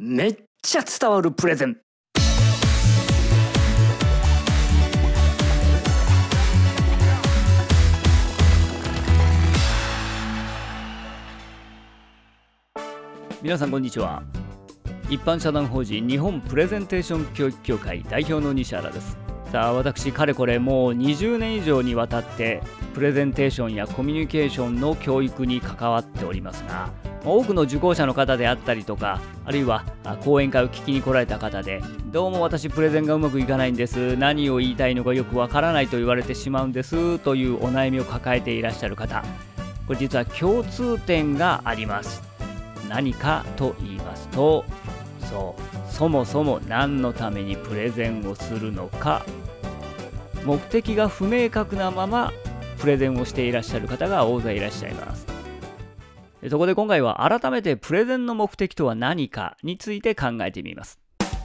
めっちゃ伝わるプレゼン。皆さんこんにちは。一般社団法人日本プレゼンテーション教育協会代表の西原です。さあ、私かれこれもう20年以上にわたってプレゼンテーションやコミュニケーションの教育に関わっておりますが、多くの受講者の方であったりとか、あるいは講演会を聞きに来られた方で、どうも私プレゼンがうまくいかないんです、何を言いたいのかよくわからないと言われてしまうんですというお悩みを抱えていらっしゃる方、これ実は共通点があります。何かと言いますと、そもそも何のためにプレゼンをするのか、目的が不明確なままプレゼンをしていらっしゃる方が大勢いらっしゃいます。そこで今回は改めてプレゼンの目的とは何かについて考えてみます。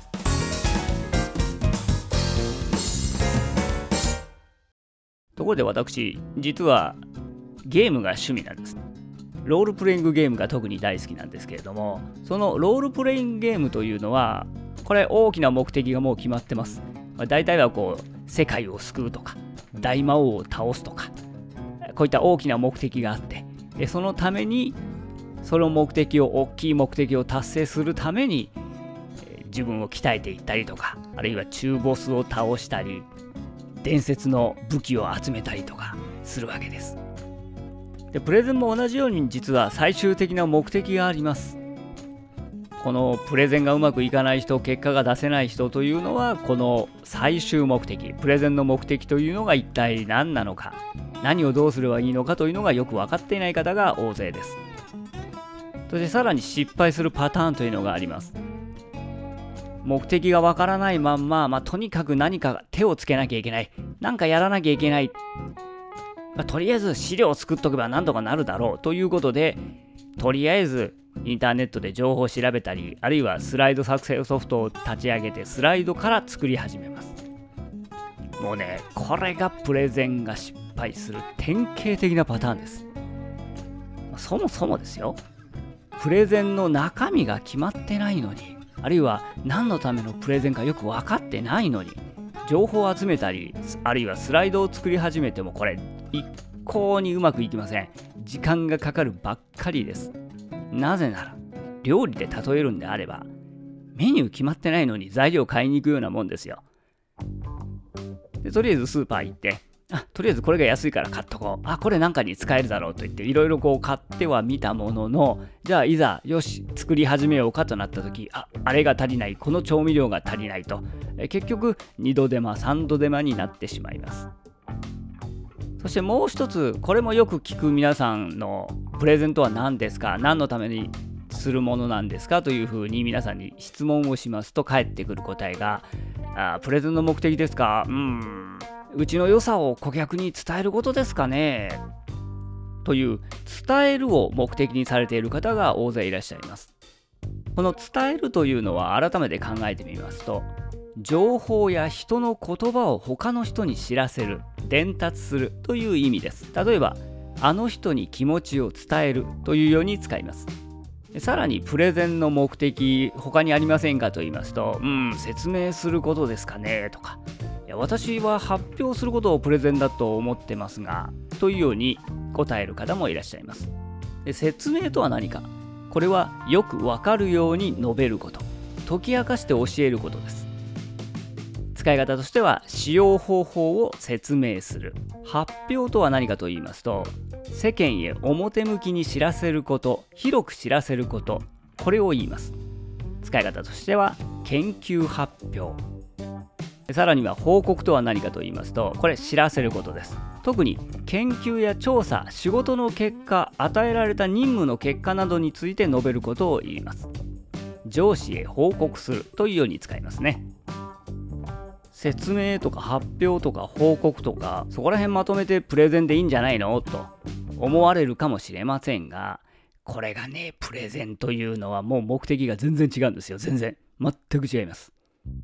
ところで私、実はゲームが趣味なんです。ロールプレイングゲームが特に大好きなんですけれども、そのロールプレイングゲームというのは、これ大きな目的がもう決まってます。大体は世界を救うとか、大魔王を倒すとか、こういった大きな目的があって、そのために、その大きい目的を達成するために、自分を鍛えていったりとか、あるいは中ボスを倒したり、伝説の武器を集めたりとかするわけです。で、プレゼンも同じように実は最終的な目的があります。このプレゼンがうまくいかない人、結果が出せない人というのは、この最終目的、プレゼンの目的というのが一体何なのか、何をどうすればいいのかというのがよく分かっていない方が大勢です。そしてさらに失敗するパターンというのがあります。目的が分からないまんま、とにかく何か手をつけなきゃいけない、何かやらなきゃいけない、とりあえず資料を作っとけば何とかなるだろうということで、とりあえずインターネットで情報を調べたり、あるいはスライド作成ソフトを立ち上げてスライドから作り始めます。もうね、これがプレゼンが失敗する典型的なパターンです。そもそもですよ、プレゼンの中身が決まってないのに、あるいは何のためのプレゼンかよく分かってないのに、情報を集めたり、あるいはスライドを作り始めても、これ一向にうまくいきません。時間がかかるばっかりです。なぜなら、料理で例えるんであれば、メニュー決まってないのに材料買いに行くようなもんですよ。で、とりあえずスーパー行って、とりあえずこれが安いから買っとこう。これなんかに使えるだろうと言って、いろいろ買ってはみたものの、じゃあいざ、よし、作り始めようかとなった時、あれが足りない、この調味料が足りないと、結局、2度手間、3度手間になってしまいます。そしてもう一つ、これもよく聞く皆さんのプレゼントは何ですか、何のためにするものなんですかというふうに皆さんに質問をしますと、返ってくる答えが、プレゼンの目的ですか、うちの良さを顧客に伝えることですかね、という伝えるを目的にされている方が大勢いらっしゃいます。この伝えるというのは改めて考えてみますと、情報や人の言葉を他の人に知らせる、伝達するという意味です。例えば、あの人に気持ちを伝えるというように使います。さらにプレゼンの目的、他にありませんかと言いますと、説明することですかねとか、私は発表することをプレゼンだと思ってますが、というように答える方もいらっしゃいます。で、説明とは何か。これはよくわかるように述べること、解き明かして教えることです。使い方としては、使用方法を説明する。発表とは何かと言いますと、世間へ表向きに知らせること、広く知らせること、これを言います。使い方としては、研究発表。さらには報告とは何かと言いますと、これ知らせることです。特に研究や調査、仕事の結果、与えられた任務の結果などについて述べることを言います。上司へ報告するというように使いますね。説明とか発表とか報告とか、そこら辺まとめてプレゼンでいいんじゃないのと思われるかもしれませんが、これがね、プレゼンというのはもう目的が全然違うんですよ。全く違います。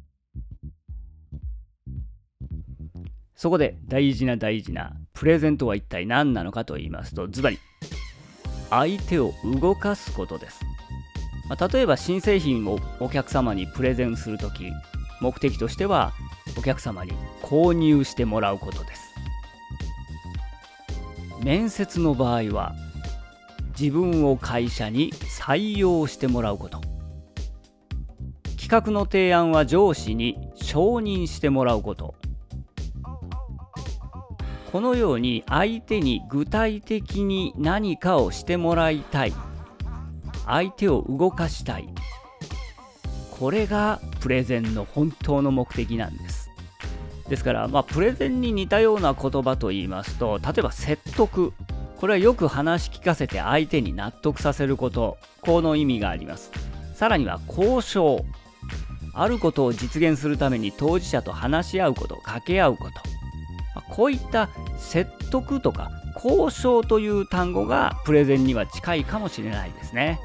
そこで大事なプレゼントは一体何なのかと言いますと、ズバリ相手を動かすことです。 例えば新製品をお客様にプレゼンするとき、目的としてはお客様に購入してもらうことです。面接の場合は自分を会社に採用してもらうこと。企画の提案は上司に承認してもらうこと。このように相手に具体的に何かをしてもらいたい、相手を動かしたい、これがプレゼンの本当の目的なんです。ですから、プレゼンに似たような言葉と言いますと、例えば説得、これはよく話し聞かせて相手に納得させること、この意味があります。さらには交渉、あることを実現するために当事者と話し合うこと、掛け合うこと、こういった説得とか交渉という単語がプレゼンには近いかもしれないですね。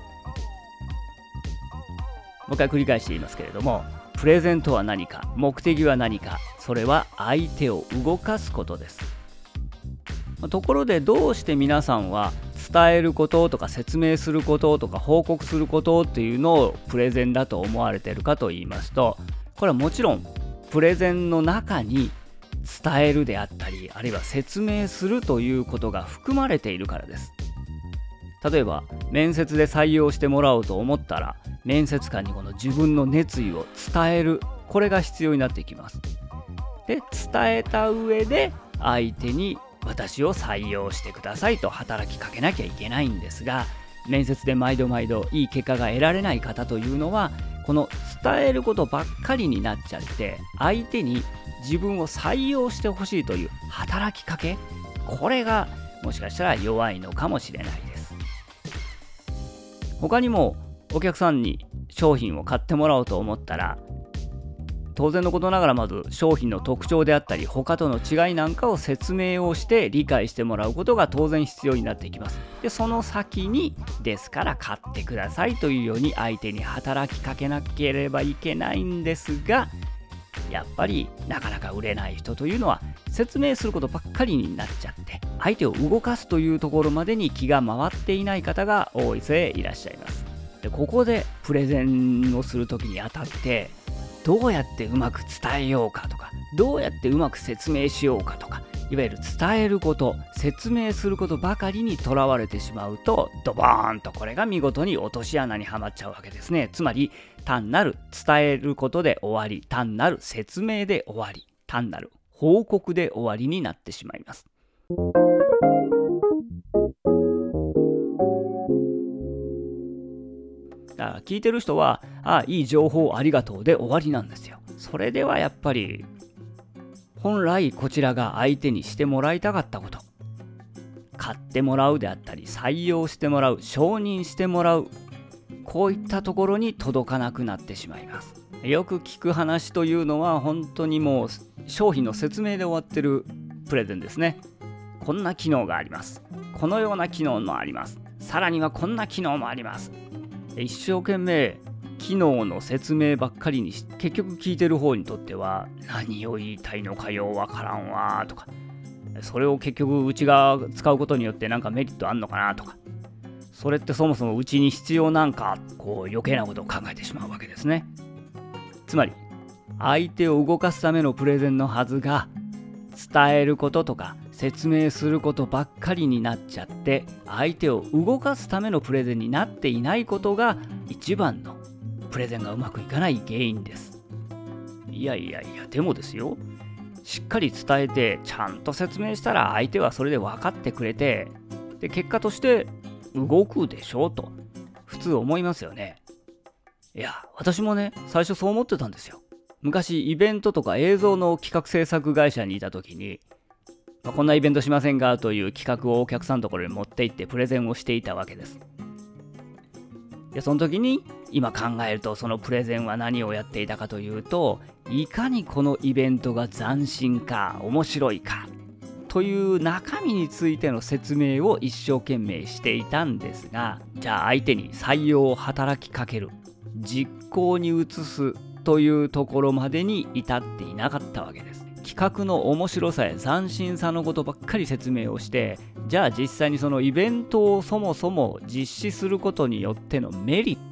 もう一回繰り返して言いますけれども、プレゼンとは何か、目的は何か、それは相手を動かすことです。ところでどうして皆さんは伝えることとか説明することとか報告することっていうのをプレゼンだと思われているかと言いますと、これはもちろんプレゼンの中に伝えるであったり、あるいは説明するということが含まれているからです。例えば面接で採用してもらおうと思ったら、面接官にこの自分の熱意を伝える、これが必要になってきます。で、伝えた上で相手に私を採用してくださいと働きかけなきゃいけないんですが、面接で毎度毎度いい結果が得られない方というのは、この伝えることばっかりになっちゃって、相手に自分を採用してほしいという働きかけ、これがもしかしたら弱いのかもしれないです。他にもお客さんに商品を買ってもらおうと思ったら、当然のことながらまず商品の特徴であったり他との違いなんかを説明をして理解してもらうことが当然必要になってきます。で、その先にですから買ってくださいというように相手に働きかけなければいけないんですが、やっぱりなかなか売れない人というのは説明することばっかりになっちゃって、相手を動かすというところまでに気が回っていない方が大勢いらっしゃいます。で、ここでプレゼンをするときにあたってどうやってうまく伝えようかとか、どうやってうまく説明しようかとか、いわゆる伝えること、説明することばかりにとらわれてしまうと、ドボーンとこれが見事に落とし穴にはまっちゃうわけですね。つまり単なる伝えることで終わり、単なる説明で終わり、単なる報告で終わりになってしまいます。だから聞いてる人は、いい情報ありがとうで終わりなんですよ。それではやっぱり本来こちらが相手にしてもらいたかったこと、買ってもらうであったり採用してもらう、承認してもらう、こういったところに届かなくなってしまいます。よく聞く話というのは本当にもう商品の説明で終わってるプレゼンですね。こんな機能があります、このような機能もあります、さらにはこんな機能もあります。一生懸命機能の説明ばっかりにし、結局聞いてる方にとっては何を言いたいのかようわからんわとか、それを結局うちが使うことによってなんかメリットあんのかなとか、それってそもそもうちに必要なんか、こう余計なことを考えてしまうわけですね。つまり相手を動かすためのプレゼンのはずが、伝えることとか説明することばっかりになっちゃって、相手を動かすためのプレゼンになっていないことが一番のプレゼンがうまくいかない原因です。いやでもですよ、しっかり伝えてちゃんと説明したら相手はそれで分かってくれて、で結果として動くでしょうと普通思いますよね。いや、私もね、最初そう思ってたんですよ。昔イベントとか映像の企画制作会社にいた時に、こんなイベントしませんかという企画をお客さんのところに持って行ってプレゼンをしていたわけです。でその時に今考えると、そのプレゼンは何をやっていたかというと、いかにこのイベントが斬新か面白いかという中身についての説明を一生懸命していたんですが、じゃあ相手に採用を働きかける、実行に移すというところまでに至っていなかったわけです。企画の面白さや斬新さのことばっかり説明をして、じゃあ実際にそのイベントをそもそも実施することによってのメリット、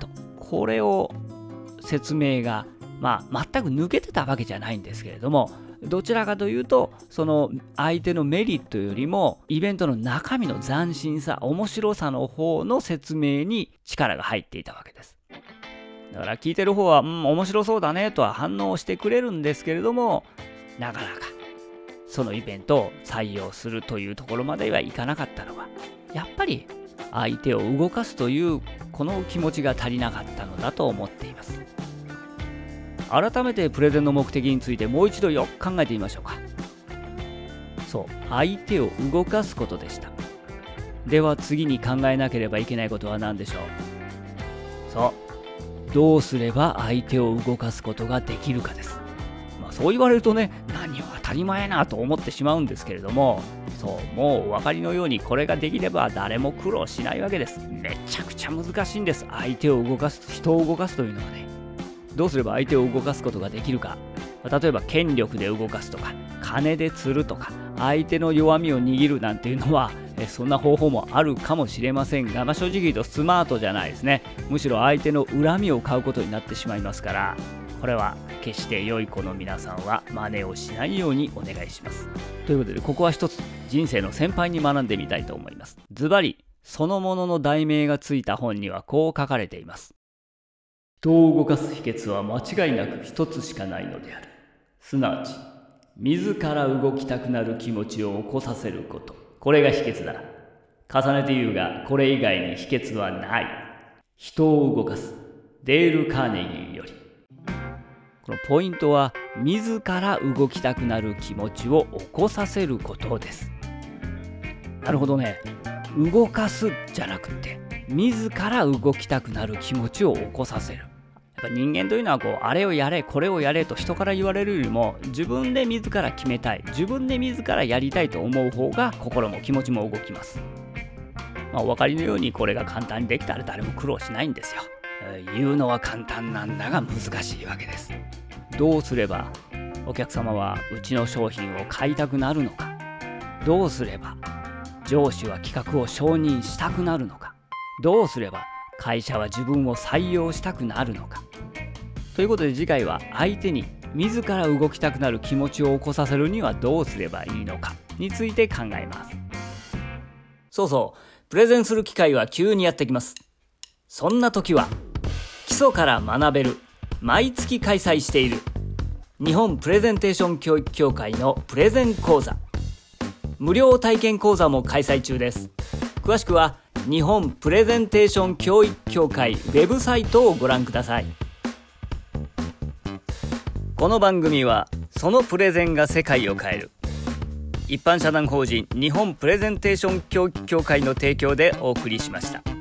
これを説明が全く抜けてたわけじゃないんですけれども、どちらかというとその相手のメリットよりもイベントの中身の斬新さ、面白さの方の説明に力が入っていたわけです。だから聞いてる方は面白そうだねとは反応してくれるんですけれども、なかなかそのイベントを採用するというところまではいかなかったのは、やっぱり相手を動かすというこの気持ちが足りなかったのだと思っています。改めてプレゼンの目的についてもう一度よく考えてみましょうか。そう、相手を動かすことでした。では次に考えなければいけないことは何でしょう。そう、どうすれば相手を動かすことができるかです。そう言われるとね、何を当たり前なと思ってしまうんですけれども、そう、もうお分かりのようにこれができれば誰も苦労しないわけです。めちゃくちゃ難しいんです。相手を動かす、人を動かすというのはね。どうすれば相手を動かすことができるか。例えば権力で動かすとか、金で釣るとか、相手の弱みを握るなんていうのはそんな方法もあるかもしれませんが、正直言うとスマートじゃないですね。むしろ相手の恨みを買うことになってしまいますから、これは決して良い子の皆さんは真似をしないようにお願いします。ということで、ここは一つ人生の先輩に学んでみたいと思います。ズバリそのものの題名がついた本にはこう書かれています。人を動かす秘訣は間違いなく一つしかないのである。すなわち自ら動きたくなる気持ちを起こさせること。これが秘訣だ。重ねて言うが、これ以外に秘訣はない。人を動かす。デール・カーネギーより。このポイントは、自ら動きたくなる気持ちを起こさせることです。なるほどね。動かすじゃなくて、自ら動きたくなる気持ちを起こさせる。やっぱ人間というのはあれをやれこれをやれと人から言われるよりも、自分で自ら決めたい、自分で自らやりたいと思う方が心も気持ちも動きます。お分かりのようにこれが簡単にできたら誰も苦労しないんですよ。言うのは簡単なんだが難しいわけです。どうすればお客様はうちの商品を買いたくなるのか。どうすれば上司は企画を承認したくなるのか。どうすれば会社は自分を採用したくなるのか。ということで、次回は相手に自ら動きたくなる気持ちを起こさせるにはどうすればいいのかについて考えます。そうそう、プレゼンする機会は急にやってきます。そんな時は基礎から学べる、毎月開催している日本プレゼンテーション教育協会のプレゼン講座、無料体験講座も開催中です。詳しくは日本プレゼンテーション教育協会ウェブサイトをご覧ください。この番組はそのプレゼンが世界を変える一般社団法人日本プレゼンテーション教育協会の提供でお送りしました。